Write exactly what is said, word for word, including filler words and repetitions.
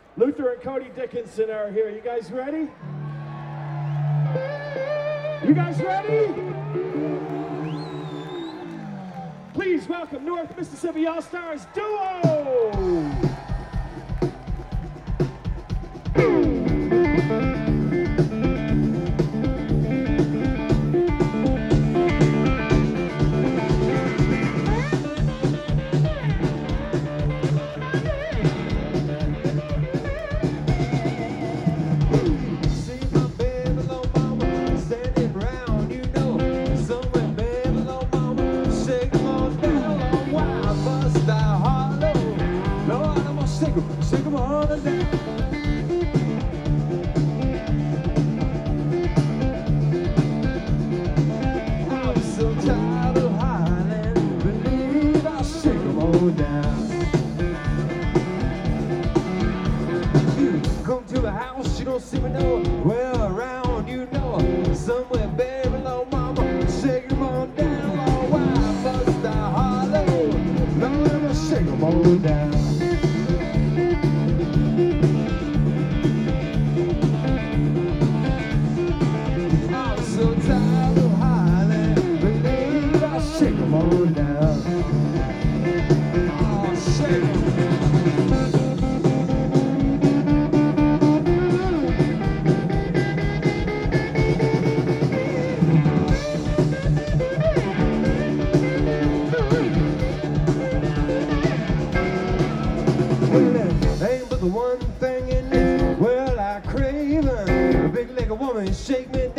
Luther and Cody Dickinson are here. You guys ready? You guys ready? Please welcome North Mississippi All-Stars Duo! Shake 'em all down. I'm so tired of hiding. Believe I'll shake 'em all down. You come to the house, you don't see me nowhere around. You know, somewhere buried below mama. Shake 'em all down. Oh, why bust I hollow? Lord, I'ma shake 'em all down. So tired of hiding, believe I'll shake 'em all down. Oh, shake 'em. Well, there ain't but the one thing in this world I crave. A big leg of woman shake me